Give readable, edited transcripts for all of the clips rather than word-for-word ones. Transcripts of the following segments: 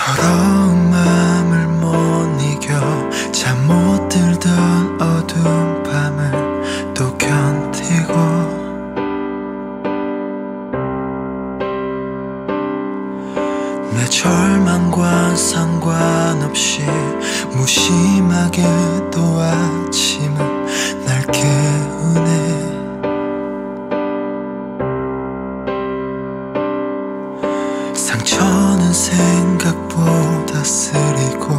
서러운 마음을 못 이겨 잠 못 들던 어두운 밤을 또 견디고 내 절망과 상관없이 무심하게 또 아침은 날 깨우네. 상처는 생각보다 쓰리고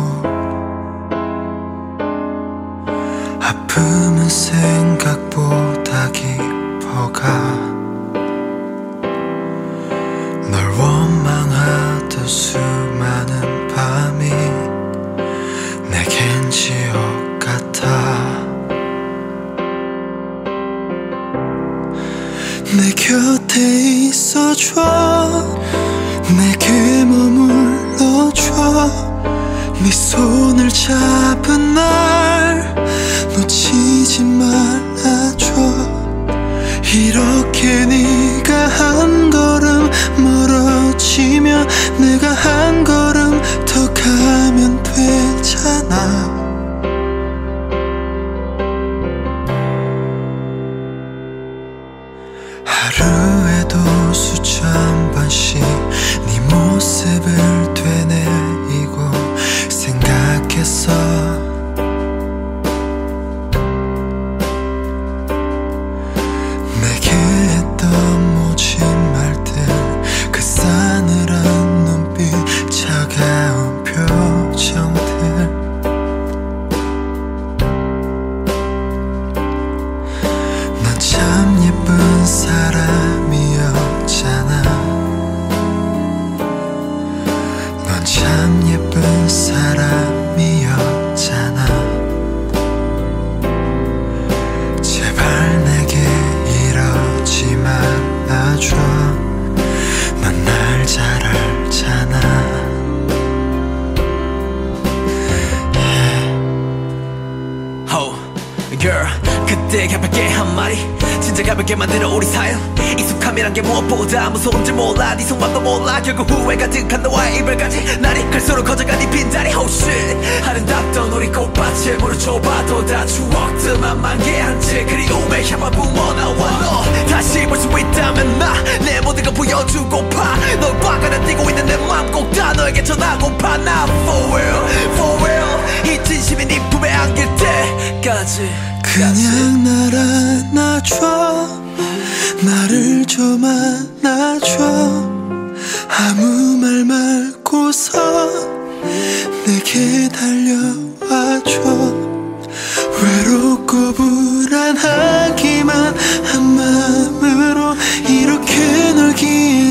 아픔은 생각보다 깊어가 널 원망하던 수많은 밤이 내겐 지옥 같아. 내 곁에 있어줘. 내게 머물러줘. 네 손을 잡은 날 놓치지 말아줘. 이렇게 네가 한 걸음 멀어지면 내가 한 걸음 더 가면 되잖아. 하루에도 수천 번씩 네 모습을 되뇌이고 생각했어. 내게 했던 모진 말들 그 싸늘한 눈빛 차가운 표정들 넌 참 예쁜 사람이었잖아. 넌 참 예쁜 사람이었잖아. 제발 내게 이러지 말아줘. 넌 날 잘 알잖아. Oh, girl, 그때 가볍게 한 말이 진짜 가볍게 만들어 우리 사연. 익숙함이란 게 무엇보다 무서운지 몰라. 네 속마음도 몰라. 결국 후회 가득한 너와의 이별까지 날이 갈수록 커져간 이 빈자리. Oh shit, 아름답던 우리 꽃밭을 무릎 좁아도 다 추억들만 만개한 채 그리움의 향만 뿜어나와. 너 다시 볼 수 있다면 나 내 모든 걸 보여주고파. 널 바가나 뛰고 있는 내 맘 꼭 다 너에게 전하고파. 나 for real, for real. 이 진심이 네 품에 안길 때까지 그냥 날 안아줘. 나를 좀 안아줘. 아무 말 말고서 내게 달려와줘. 외롭고 불안하기만 한 마음으로 이렇게 널 기다려.